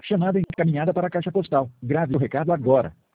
Chamada encaminhada para a caixa postal. Grave o recado agora.